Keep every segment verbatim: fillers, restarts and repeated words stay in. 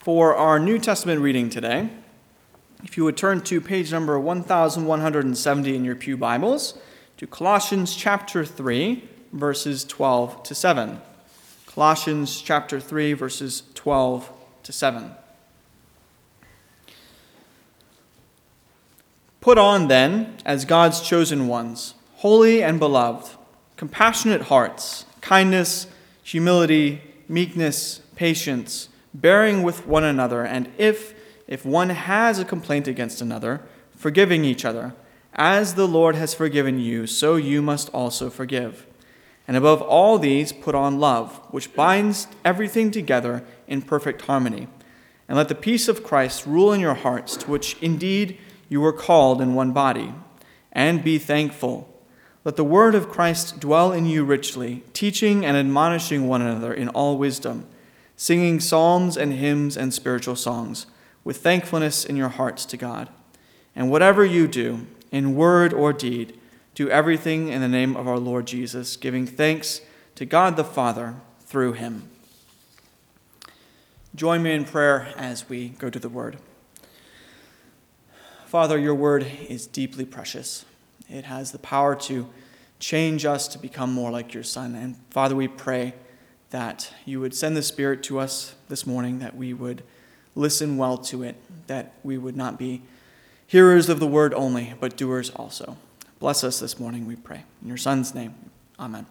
For our New Testament reading today, if you would turn to page number one thousand one hundred seventy in your pew Bibles, to Colossians chapter three, verses twelve to seven. Colossians chapter three, verses twelve to seven. Put on then, as God's chosen ones, holy and beloved, compassionate hearts, kindness, humility, meekness, patience, bearing with one another, and if, if one has a complaint against another, forgiving each other. As the Lord has forgiven you, so you must also forgive. And above all these, put on love, which binds everything together in perfect harmony. And let the peace of Christ rule in your hearts, to which indeed you were called in one body. And be thankful. Let the word of Christ dwell in you richly, teaching and admonishing one another in all wisdom, singing psalms and hymns and spiritual songs, with thankfulness in your hearts to God. And whatever you do, in word or deed, do everything in the name of our Lord Jesus, giving thanks to God the Father through him. Join me in prayer as we go to the word. Father, your word is deeply precious. It has the power to change us to become more like your Son. And Father, we pray that you would send the Spirit to us this morning, that we would listen well to it, that we would not be hearers of the word only, but doers also. Bless us this morning, we pray. In your Son's name, amen.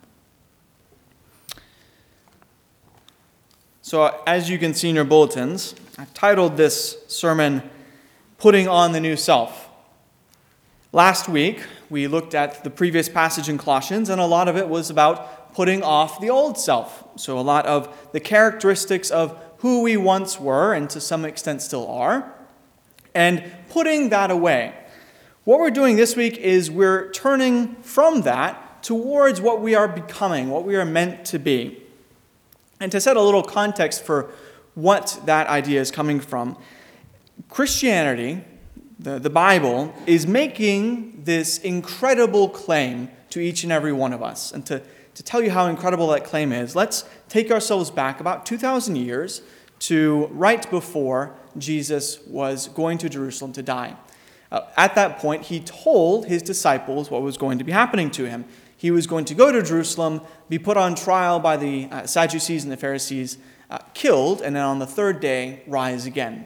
So as you can see in your bulletins, I've titled this sermon, Putting on the New Self. Last week, we looked at the previous passage in Colossians, and a lot of it was about putting off the old self. So a lot of the characteristics of who we once were, and to some extent still are, and putting that away. What we're doing this week is we're turning from that towards what we are becoming, what we are meant to be. And to set a little context for what that idea is coming from, Christianity, the, the Bible, is making this incredible claim to each and every one of us. And to, to tell you how incredible that claim is, let's take ourselves back about two thousand years to right before Jesus was going to Jerusalem to die. Uh, at that point, he told his disciples what was going to be happening to him. He was going to go to Jerusalem, be put on trial by the uh, Sadducees and the Pharisees, uh, killed, and then on the third day, rise again.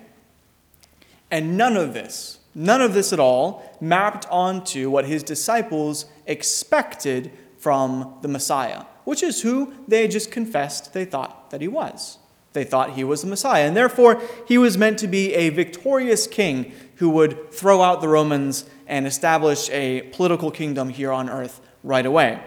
And none of this, none of this at all, mapped onto what his disciples expected from the Messiah, which is who they just confessed they thought that he was. They thought he was the Messiah, and therefore he was meant to be a victorious king who would throw out the Romans and establish a political kingdom here on earth right away.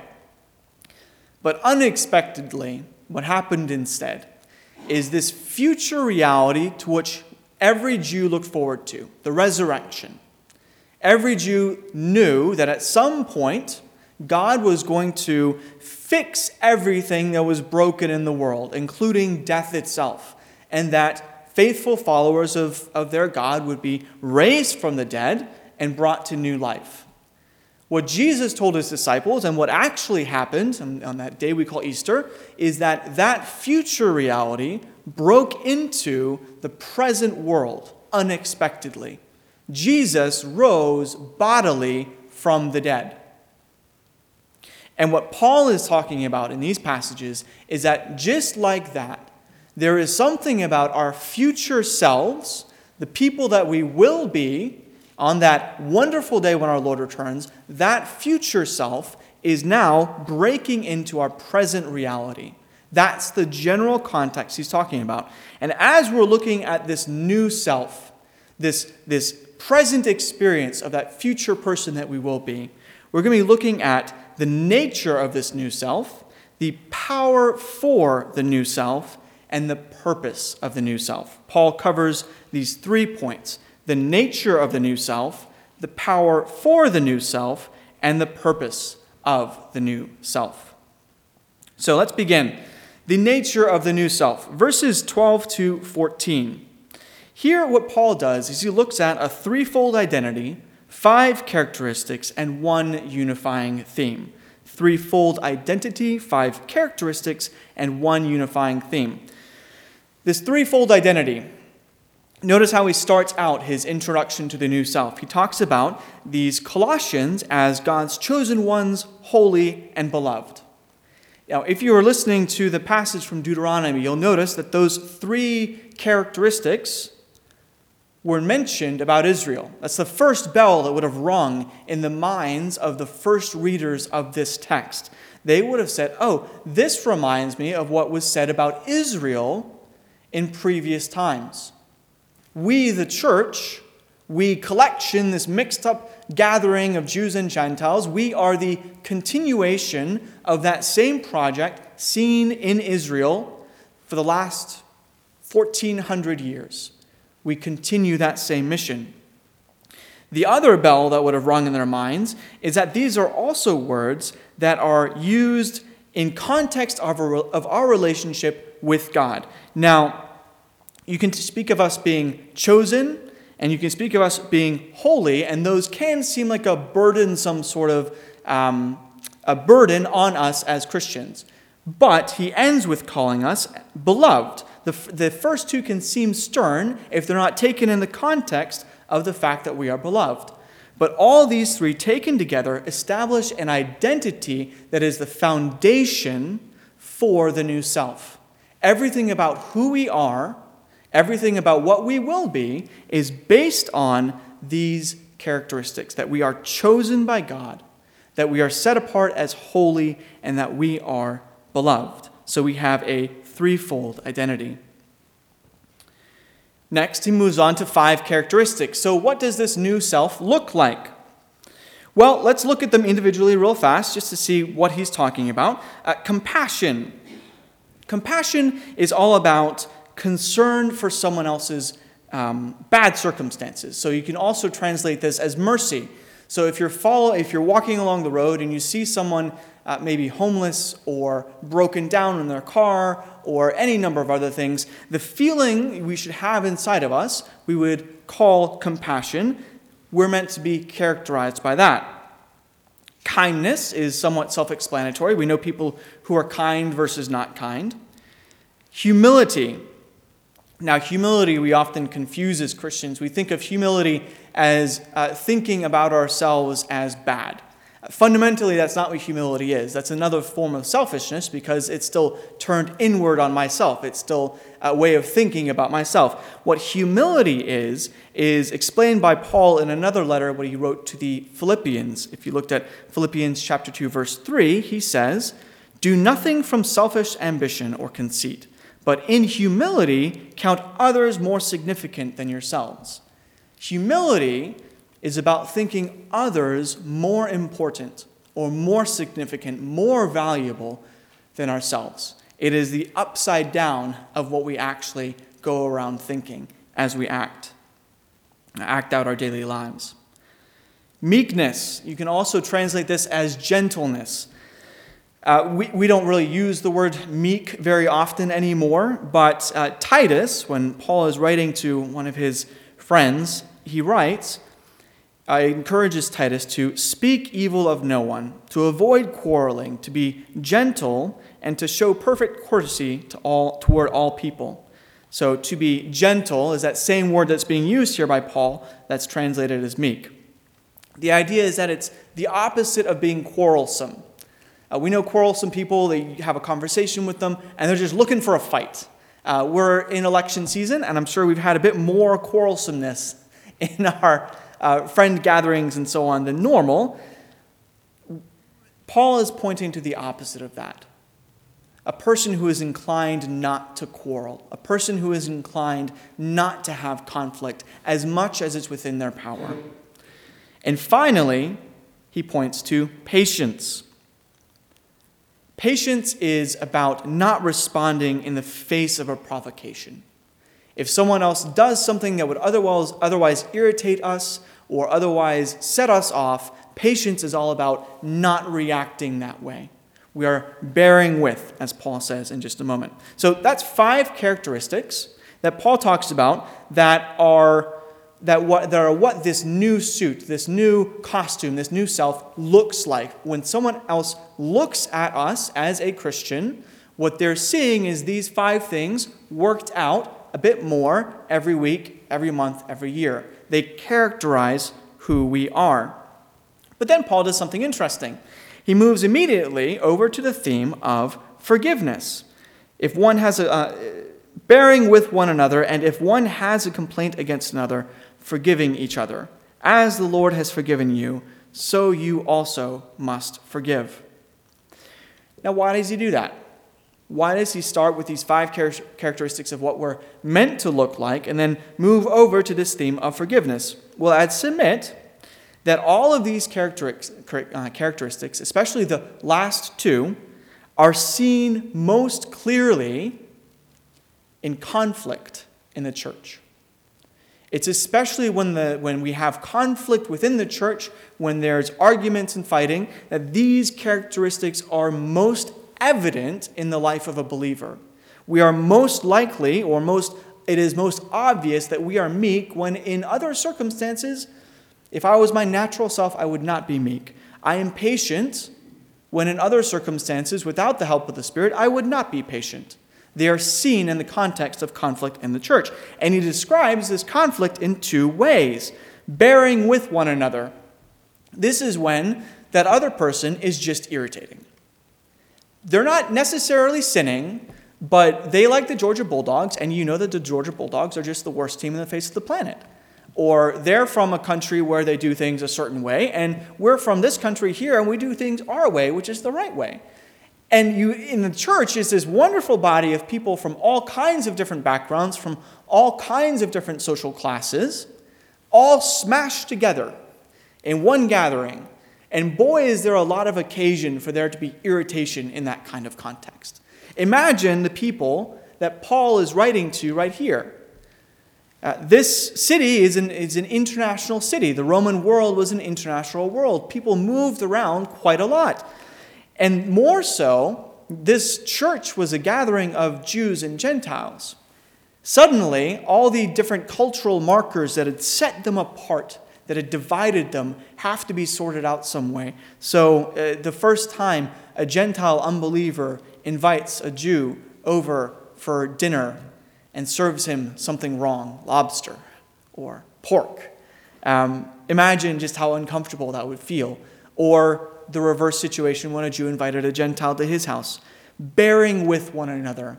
But unexpectedly, what happened instead is this future reality to which every Jew looked forward to, the resurrection. Every Jew knew that at some point, God was going to fix everything that was broken in the world, including death itself, and that faithful followers of, of their God would be raised from the dead and brought to new life. What Jesus told his disciples, and what actually happened on, on that day we call Easter, is that that future reality broke into the present world unexpectedly. Jesus rose bodily from the dead. And what Paul is talking about in these passages is that just like that, there is something about our future selves, the people that we will be on that wonderful day when our Lord returns, that future self is now breaking into our present reality. That's the general context he's talking about. And as we're looking at this new self, this, this present experience of that future person that we will be, we're going to be looking at the nature of this new self, the power for the new self, and the purpose of the new self. Paul covers these three points: the nature of the new self, the power for the new self, and the purpose of the new self. So let's begin. The nature of the new self. Verses twelve to fourteen. Here what Paul does is he looks at a threefold identity, five characteristics, and one unifying theme. Threefold identity, five characteristics, and one unifying theme. This threefold identity, Notice how he starts out his introduction to the new self. He talks about these Colossians as God's chosen ones, holy and beloved. Now, if you are listening to the passage from Deuteronomy, you'll notice that those three characteristics were mentioned about Israel. That's the first bell that would have rung in the minds of the first readers of this text. They would have said, oh, this reminds me of what was said about Israel in previous times. We, the church, we collection, this mixed up gathering of Jews and Gentiles, we are the continuation of that same project seen in Israel for the last fourteen hundred years. We continue that same mission. The other bell that would have rung in their minds is that these are also words that are used in context of our, of our relationship with God. Now, you can speak of us being chosen, and you can speak of us being holy, and those can seem like a burdensome sort of um, a burden on us as Christians. But he ends with calling us beloved. The, the first two can seem stern if they're not taken in the context of the fact that we are beloved. But all these three taken together establish an identity that is the foundation for the new self. Everything about who we are, everything about what we will be, is based on these characteristics, that we are chosen by God, that we are set apart as holy, and that we are beloved. So we have a threefold identity. Next, he moves on to five characteristics. So what does this new self look like? Well, let's look at them individually real fast just to see what he's talking about. Uh, compassion. Compassion is all about concern for someone else's um, bad circumstances. So you can also translate this as mercy. So if you're follow, if you're walking along the road and you see someone uh, maybe homeless or broken down in their car or any number of other things, the feeling we should have inside of us, we would call compassion. We're meant to be characterized by that. Kindness is somewhat self-explanatory. We know people who are kind versus not kind. Humility. Now, humility we often confuse as Christians. We think of humility as uh, thinking about ourselves as bad. Fundamentally, that's not what humility is. That's another form of selfishness because it's still turned inward on myself. It's still a way of thinking about myself. What humility is, is explained by Paul in another letter, what he wrote to the Philippians. If you looked at Philippians chapter two, verse three, he says, "Do nothing from selfish ambition or conceit, but in humility count others more significant than yourselves." Humility is about thinking others more important or more significant, more valuable than ourselves. It is the upside down of what we actually go around thinking as we act, act out our daily lives. Meekness, you can also translate this as gentleness. Uh, we, we don't really use the word meek very often anymore, but uh, Titus, when Paul is writing to one of his friends, he writes, uh, encourages Titus to speak evil of no one, to avoid quarreling, to be gentle, and to show perfect courtesy to all toward all people. So to be gentle is that same word that's being used here by Paul that's translated as meek. The idea is that it's the opposite of being quarrelsome. Uh, we know quarrelsome people, they have a conversation with them, and they're just looking for a fight. Uh, we're in election season, and I'm sure we've had a bit more quarrelsomeness in our uh, friend gatherings and so on than normal. Paul is pointing to the opposite of that. A person who is inclined not to quarrel. A person who is inclined not to have conflict as much as it's within their power. And finally, he points to patience. Patience is about not responding in the face of a provocation. If someone else does something that would otherwise, otherwise irritate us or otherwise set us off, patience is all about not reacting that way. We are bearing with, as Paul says in just a moment. So that's five characteristics that Paul talks about that are that what that are what this new suit, this new costume, this new self looks like. When someone else looks at us as a Christian, what they're seeing is these five things worked out a bit more every week, every month, every year. They characterize who we are. But then Paul does something interesting. He moves immediately over to the theme of forgiveness. If one has a uh, bearing with one another, and if one has a complaint against another, forgiving each other. As the Lord has forgiven you, so you also must forgive. Now, why does he do that? Why does he start with these five char- characteristics of what we're meant to look like and then move over to this theme of forgiveness? Well, I'd submit that all of these characteristics, especially the last two, are seen most clearly in conflict in the church. It's especially when the when we have conflict within the church, when there's arguments and fighting, that these characteristics are most evident in the life of a believer. We are most likely, or most it is most obvious that we are meek when in other circumstances, if I was my natural self, I would not be meek. I am patient when in other circumstances, without the help of the Spirit, I would not be patient. They are seen in the context of conflict in the church. And he describes this conflict in two ways. Bearing with one another. This is when that other person is just irritating. They're not necessarily sinning, but they like the Georgia Bulldogs, and you know that the Georgia Bulldogs are just the worst team on the face of the planet. Or they're from a country where they do things a certain way, and we're from this country here, and we do things our way, which is the right way. And you, in the church is this wonderful body of people from all kinds of different backgrounds, from all kinds of different social classes, all smashed together in one gathering. And boy, is there a lot of occasion for there to be irritation in that kind of context. Imagine the people that Paul is writing to right here. Uh, this city is an, is an international city. The Roman world was an international world. People moved around quite a lot. And more so, this church was a gathering of Jews and Gentiles. Suddenly, all the different cultural markers that had set them apart, that had divided them, have to be sorted out some way. So uh, the first time a Gentile unbeliever invites a Jew over for dinner and serves him something wrong, lobster or pork, um, imagine just how uncomfortable that would feel. Or the reverse situation when a Jew invited a Gentile to his house. Bearing with one another.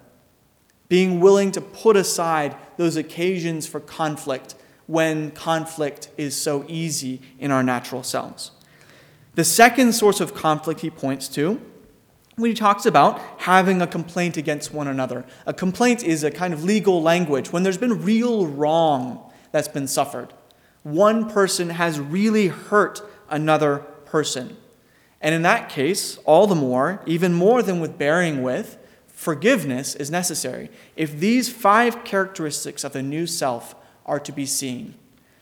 Being willing to put aside those occasions for conflict when conflict is so easy in our natural selves. The second source of conflict he points to, when he talks about having a complaint against one another. A complaint is a kind of legal language when there's been real wrong that's been suffered. One person has really hurt another person. And in that case, all the more, even more than with bearing with, forgiveness is necessary. If these five characteristics of the new self are to be seen,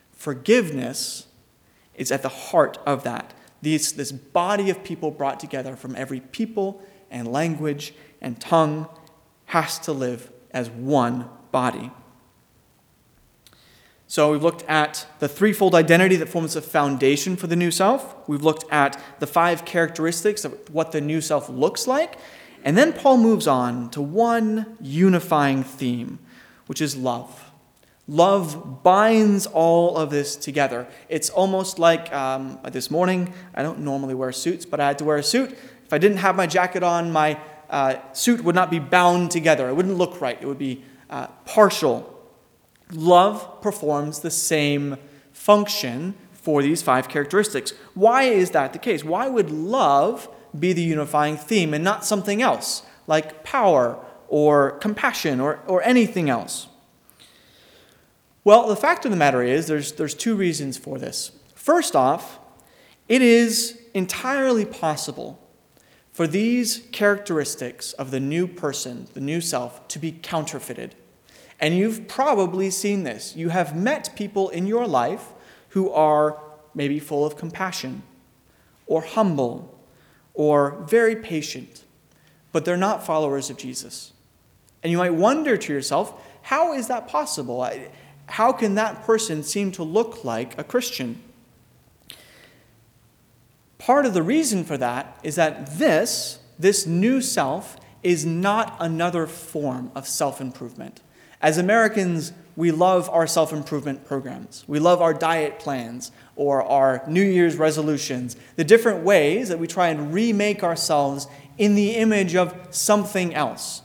forgiveness is at the heart of that. These, this body of people brought together from every people and language and tongue has to live as one body. So we've looked at the threefold identity that forms the foundation for the new self. We've looked at the five characteristics of what the new self looks like. And then Paul moves on to one unifying theme, which is love. Love binds all of this together. It's almost like um, this morning, I don't normally wear suits, but I had to wear a suit. If I didn't have my jacket on, my uh, suit would not be bound together. It wouldn't look right. It would be uh, partial. Love performs the same function for these five characteristics. Why is that the case? Why would love be the unifying theme and not something else, like power or compassion or, or anything else? Well, the fact of the matter is there's, there's two reasons for this. First off, it is entirely possible for these characteristics of the new person, the new self, to be counterfeited. And you've probably seen this. You have met people in your life who are maybe full of compassion or humble or very patient, but they're not followers of Jesus. And you might wonder to yourself, how is that possible? How can that person seem to look like a Christian? Part of the reason for that is that this, this new self, is not another form of self-improvement. As Americans, we love our self-improvement programs. We love our diet plans or our New Year's resolutions, the different ways that we try and remake ourselves in the image of something else.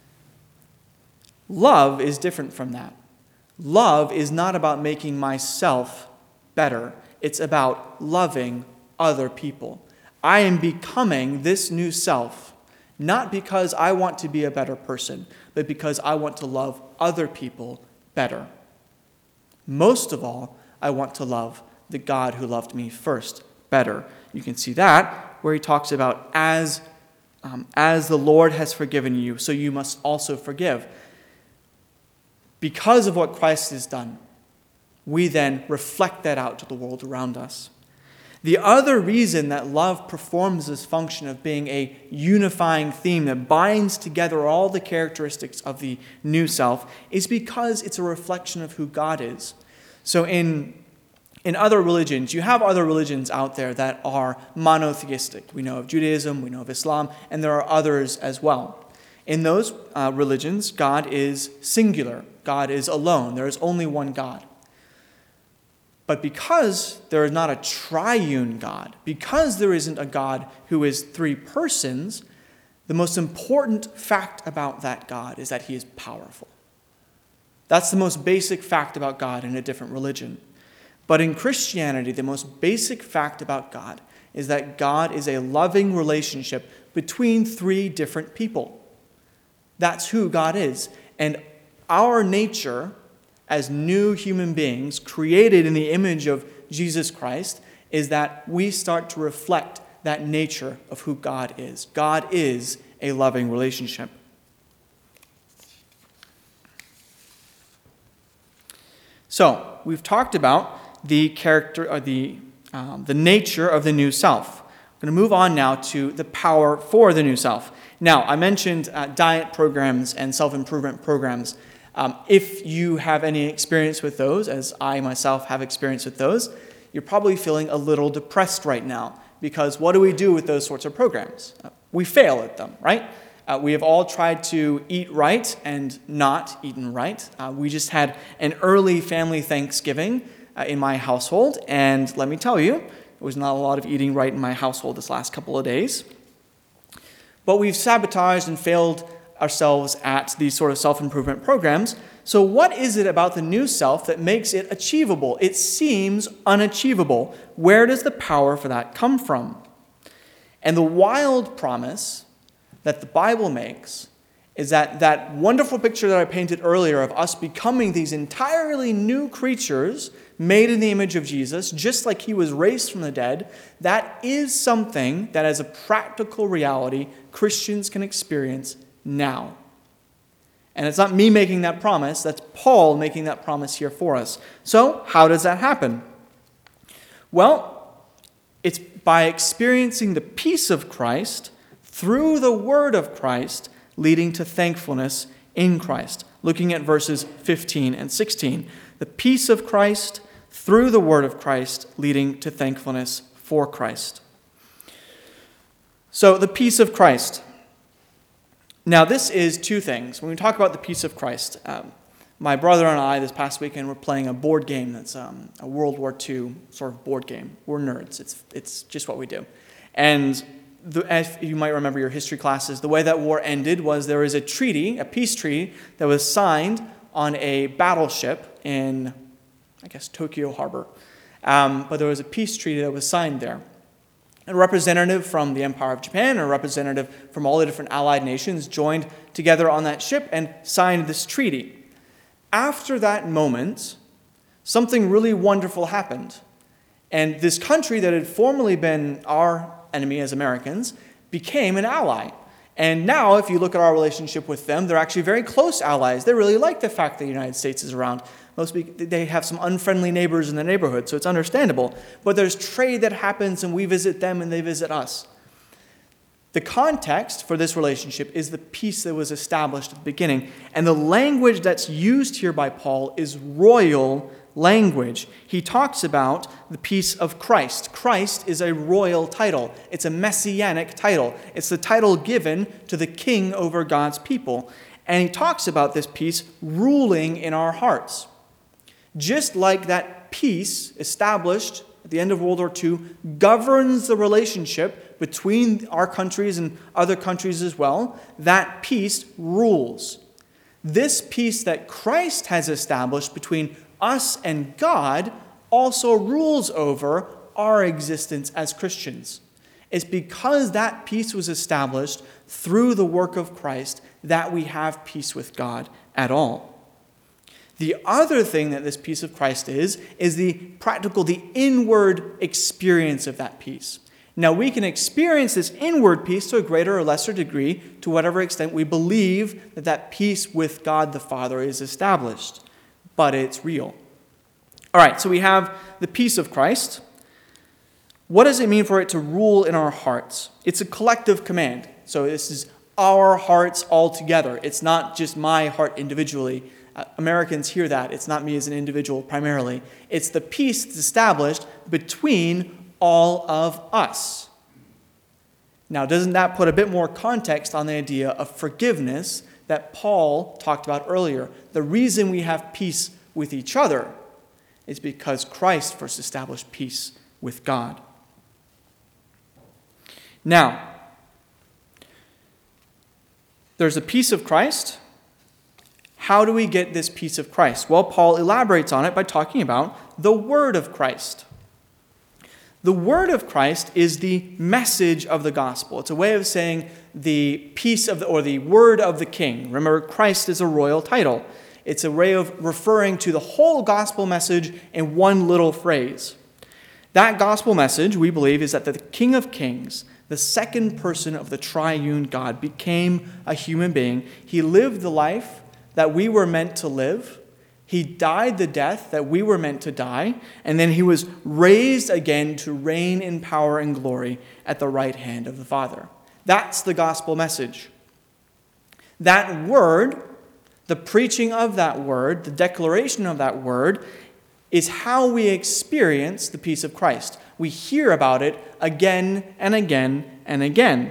Love is different from that. Love is not about making myself better. It's about loving other people. I am becoming this new self, not because I want to be a better person, but because I want to love other people better. Most of all, I want to love the God who loved me first better. You can see that where he talks about as, um, as the Lord has forgiven you, so you must also forgive. Because of what Christ has done, we then reflect that out to the world around us. The other reason that love performs this function of being a unifying theme that binds together all the characteristics of the new self is because it's a reflection of who God is. So in, in other religions, you have other religions out there that are monotheistic. We know of Judaism, we know of Islam, and there are others as well. In those uh, religions, God is singular. God is alone. There is only one God. But because there is not a triune God, because there isn't a God who is three persons, the most important fact about that God is that he is powerful. That's the most basic fact about God in a different religion. But in Christianity, the most basic fact about God is that God is a loving relationship between three different people. That's who God is. And our nature as new human beings created in the image of Jesus Christ is that we start to reflect that nature of who God is. God is a loving relationship. So, we've talked about the character or the um, the nature of the new self. I'm going to move on now to the power for the new self. Now, I mentioned uh, diet programs and self-improvement programs. Um, if you have any experience with those, as I myself have experience with those, you're probably feeling a little depressed right now, because what do we do with those sorts of programs? Uh, we fail at them, right? Uh, we have all tried to eat right and not eaten right. Uh, we just had an early family Thanksgiving uh, in my household, and let me tell you, there was not a lot of eating right in my household this last couple of days. But we've sabotaged and failed ourselves at these sort of self-improvement programs. So what is it about the new self that makes it achievable? It seems unachievable. Where does the power for that come from? And the wild promise that the Bible makes is that that wonderful picture that I painted earlier of us becoming these entirely new creatures made in the image of Jesus, just like he was raised from the dead, that is something that as a practical reality Christians can experience now. And it's not me making that promise, that's Paul making that promise here for us. So, how does that happen? Well, it's by experiencing the peace of Christ through the word of Christ, leading to thankfulness in Christ. Looking at verses fifteen and sixteen. The peace of Christ through the word of Christ, leading to thankfulness for Christ. So, the peace of Christ. Now, this is two things. When we talk about the peace of Christ, um, my brother and I this past weekend were playing a board game that's um, a World War Two sort of board game. We're nerds. It's it's just what we do. And the, as you might remember your history classes, the way that war ended was there was a treaty, a peace treaty, that was signed on a battleship in, I guess, Tokyo Harbor. Um, but there was a peace treaty that was signed there. A representative from the Empire of Japan, or a representative from all the different allied nations joined together on that ship and signed this treaty. After that moment, something really wonderful happened. And this country that had formerly been our enemy as Americans became an ally. And now, if you look at our relationship with them, they're actually very close allies. They really like the fact that the United States is around. Most they have some unfriendly neighbors in the neighborhood, so it's understandable. But there's trade that happens, and we visit them, and they visit us. The context for this relationship is the peace that was established at the beginning. And the language that's used here by Paul is royal language. He talks about the peace of Christ. Christ is a royal title. It's a messianic title. It's the title given to the king over God's people. And he talks about this peace ruling in our hearts. Just like that peace established at the end of World War Two governs the relationship between our countries and other countries as well, that peace rules. This peace that Christ has established between us and God also rules over our existence as Christians. It's because that peace was established through the work of Christ that we have peace with God at all. The other thing that this peace of Christ is, is the practical, the inward experience of that peace. Now, we can experience this inward peace to a greater or lesser degree, to whatever extent we believe that that peace with God the Father is established. But it's real. All right, so we have the peace of Christ. What does it mean for it to rule in our hearts? It's a collective command. So this is our hearts all together. It's not just my heart individually. Uh, Americans hear that. It's not me as an individual primarily. It's the peace that's established between all of us. Now, doesn't that put a bit more context on the idea of forgiveness that Paul talked about earlier? The reason we have peace with each other is because Christ first established peace with God. Now, there's a peace of Christ. How do we get this peace of Christ? Well, Paul elaborates on it by talking about the word of Christ. The word of Christ is the message of the gospel. It's a way of saying the peace of the, or the word of the king. Remember, Christ is a royal title. It's a way of referring to the whole gospel message in one little phrase. That gospel message, we believe, is that the King of Kings, the second person of the triune God, became a human being. He lived the life that we were meant to live. He died the death that we were meant to die. And then he was raised again to reign in power and glory at the right hand of the Father. That's the gospel message. That word, the preaching of that word, the declaration of that word, is how we experience the peace of Christ. We hear about it again and again and again.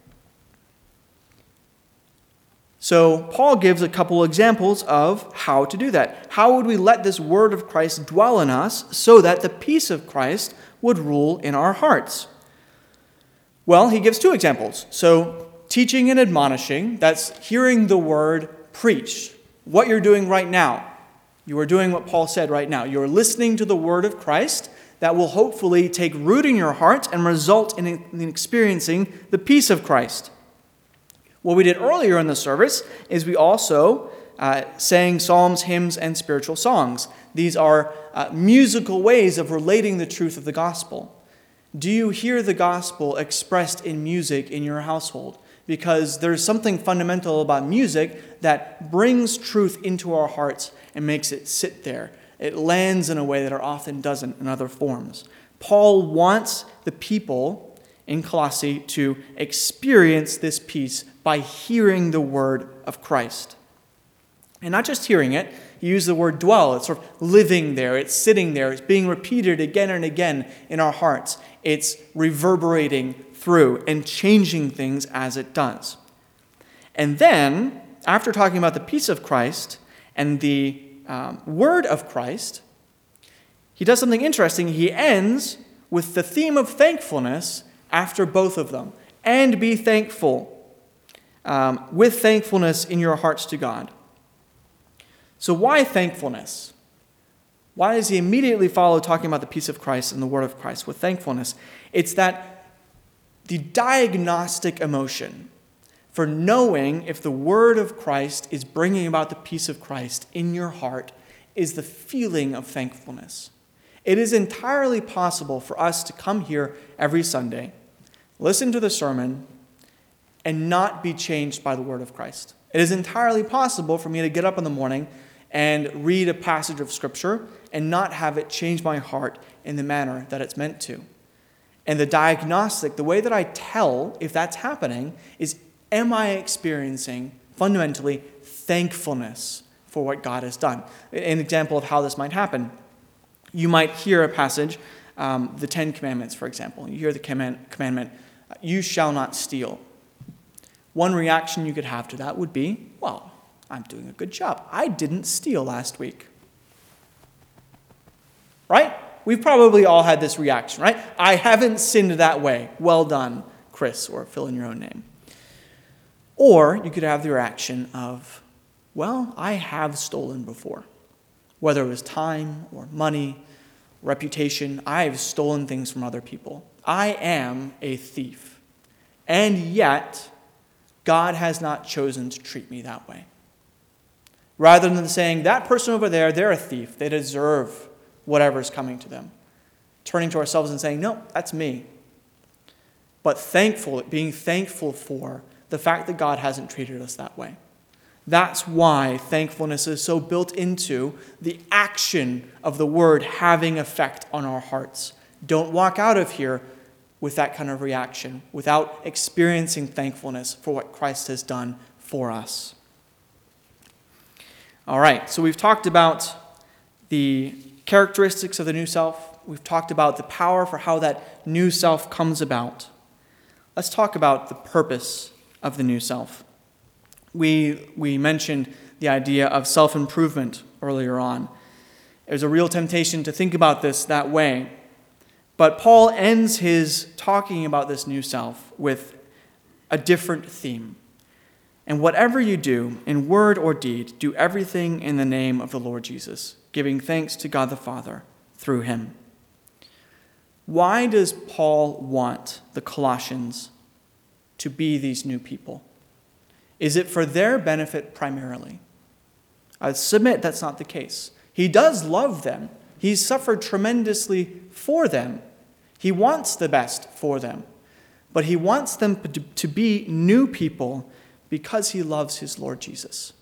So Paul gives a couple examples of how to do that. How would we let this word of Christ dwell in us so that the peace of Christ would rule in our hearts? Well, he gives two examples. So teaching and admonishing, that's hearing the word preached. What you're doing right now. You are doing what Paul said right now. You're listening to the word of Christ that will hopefully take root in your heart and result in, in experiencing the peace of Christ. What we did earlier in the service is we also uh, sang psalms, hymns, and spiritual songs. These are uh, musical ways of relating the truth of the gospel. Do you hear the gospel expressed in music in your household? Because there's something fundamental about music that brings truth into our hearts and makes it sit there. It lands in a way that it often doesn't in other forms. Paul wants the people in Colossae to experience this peace by hearing the word of Christ. And not just hearing it, he used the word dwell. It's sort of living there. It's sitting there. It's being repeated again and again in our hearts. It's reverberating through and changing things as it does. And then, after talking about the peace of Christ and the um, word of Christ, he does something interesting. He ends with the theme of thankfulness after both of them. And be thankful, um, with thankfulness in your hearts to God. So why thankfulness? Why does he immediately follow talking about the peace of Christ and the word of Christ with thankfulness? It's that the diagnostic emotion for knowing if the word of Christ is bringing about the peace of Christ in your heart is the feeling of thankfulness. It is entirely possible for us to come here every Sunday, listen to the sermon, and not be changed by the word of Christ. It is entirely possible for me to get up in the morning and read a passage of Scripture and not have it change my heart in the manner that it's meant to. And the diagnostic, the way that I tell if that's happening, is am I experiencing, fundamentally, thankfulness for what God has done? An example of how this might happen. You might hear a passage, um, the Ten Commandments, for example. You hear the command, commandment, you shall not steal. One reaction you could have to that would be, well, I'm doing a good job. I didn't steal last week. Right? We've probably all had this reaction, right? I haven't sinned that way. Well done, Chris, or fill in your own name. Or you could have the reaction of, well, I have stolen before. Whether it was time or money, reputation, I've stolen things from other people. I am a thief. And yet, God has not chosen to treat me that way. Rather than saying, that person over there, they're a thief. They deserve whatever's coming to them. Turning to ourselves and saying, no, that's me. But thankful, being thankful for the fact that God hasn't treated us that way. That's why thankfulness is so built into the action of the word having effect on our hearts. Don't walk out of here with that kind of reaction, without experiencing thankfulness for what Christ has done for us. All right, so we've talked about the characteristics of the new self. We've talked about the power for how that new self comes about. Let's talk about the purpose of the new self. We, we mentioned the idea of self-improvement earlier on. There's a real temptation to think about this that way. But Paul ends his talking about this new self with a different theme. And whatever you do, in word or deed, do everything in the name of the Lord Jesus, giving thanks to God the Father through him. Why does Paul want the Colossians to be these new people? Is it for their benefit primarily? I submit that's not the case. He does love them. He's suffered tremendously for them. He wants the best for them. But he wants them to be new people because he loves his Lord Jesus.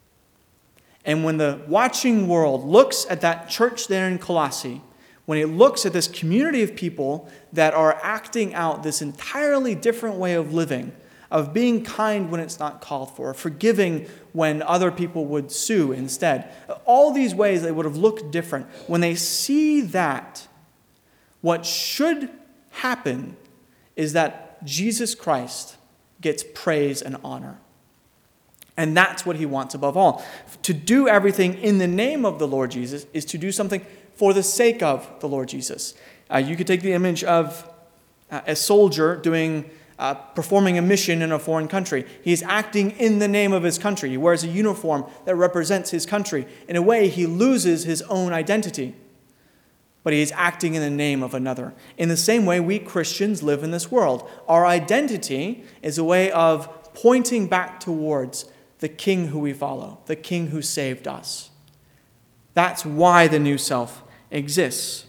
And when the watching world looks at that church there in Colossae, when it looks at this community of people that are acting out this entirely different way of living, of being kind when it's not called for, forgiving when other people would sue instead, all these ways they would have looked different. When they see that, what should happen is that Jesus Christ gets praise and honor. And that's what he wants above all. To do everything in the name of the Lord Jesus is to do something for the sake of the Lord Jesus. Uh, you could take the image of uh, a soldier doing, uh, performing a mission in a foreign country. He's acting in the name of his country. He wears a uniform that represents his country. In a way, he loses his own identity, but he is acting in the name of another. In the same way, we Christians live in this world. Our identity is a way of pointing back towards the King who we follow, the King who saved us. That's why the new self exists.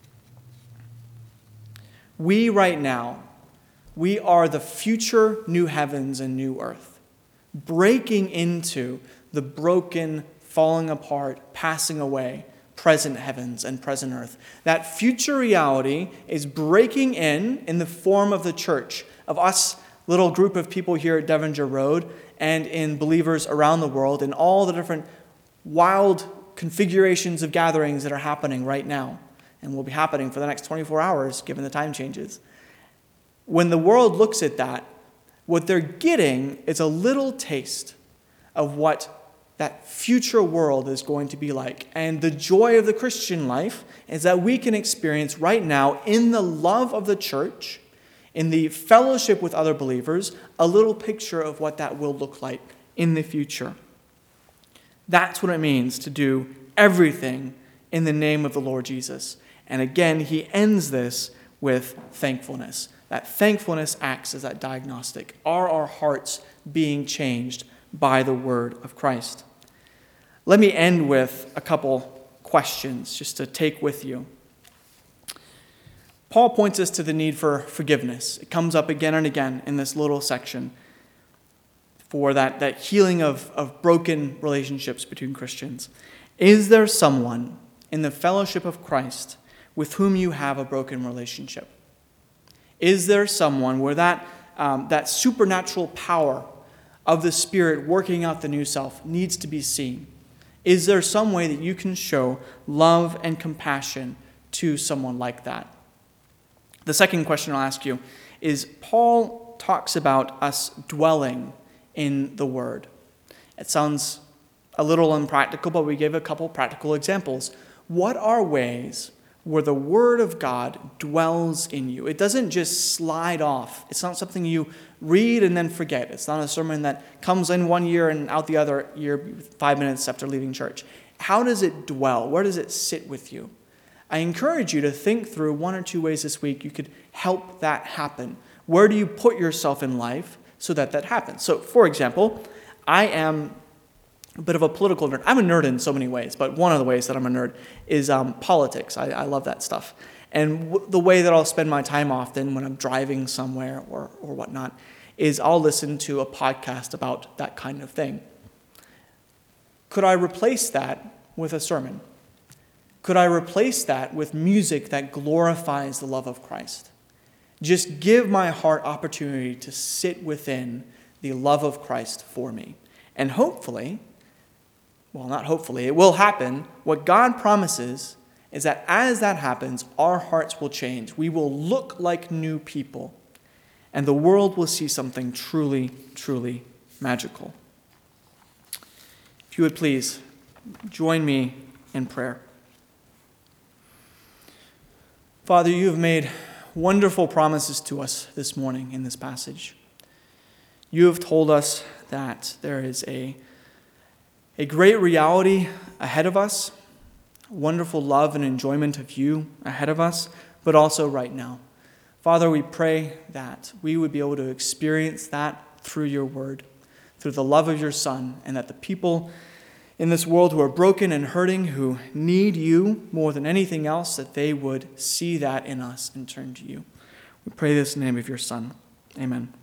We right now, we are the future new heavens and new earth, breaking into the broken, falling apart, passing away, present heavens and present earth. That future reality is breaking in in the form of the church, of us, little group of people here at Devonshire Road, and in believers around the world, in all the different wild configurations of gatherings that are happening right now and will be happening for the next twenty-four hours, given the time changes. When the world looks at that, what they're getting is a little taste of what that future world is going to be like. And the joy of the Christian life is that we can experience right now, in the love of the church, in the fellowship with other believers, a little picture of what that will look like in the future. That's what it means to do everything in the name of the Lord Jesus. And again, he ends this with thankfulness. That thankfulness acts as that diagnostic. Are our hearts being changed by the word of Christ? Let me end with a couple questions just to take with you. Paul points us to the need for forgiveness. It comes up again and again in this little section for that, that healing of, of broken relationships between Christians. Is there someone in the fellowship of Christ with whom you have a broken relationship? Is there someone where that, um, that supernatural power of the Spirit working out the new self needs to be seen? Is there some way that you can show love and compassion to someone like that? The second question I'll ask you is, Paul talks about us dwelling in the Word. It sounds a little unpractical, but we gave a couple practical examples. What are ways where the Word of God dwells in you? It doesn't just slide off. It's not something you read and then forget. It's not a sermon that comes in one year and out the other year five minutes after leaving church. How does it dwell? Where does it sit with you? I encourage you to think through one or two ways this week you could help that happen. Where do you put yourself in life so that that happens? So, for example, I am a bit of a political nerd. I'm a nerd in so many ways, but one of the ways that I'm a nerd is um, politics. I, I love that stuff. And w- the way that I'll spend my time often when I'm driving somewhere or, or whatnot is I'll listen to a podcast about that kind of thing. Could I replace that with a sermon? Could I replace that with music that glorifies the love of Christ? Just give my heart opportunity to sit within the love of Christ for me. And hopefully, well, not hopefully, it will happen. What God promises is that as that happens, our hearts will change. We will look like new people, and the world will see something truly, truly magical. If you would please join me in prayer. Father, you have made wonderful promises to us this morning in this passage. You have told us that there is a, a great reality ahead of us, wonderful love and enjoyment of you ahead of us, but also right now. Father, we pray that we would be able to experience that through your word, through the love of your Son, and that the people in this world who are broken and hurting, who need you more than anything else, that they would see that in us and turn to you. We pray this in the name of your Son. Amen.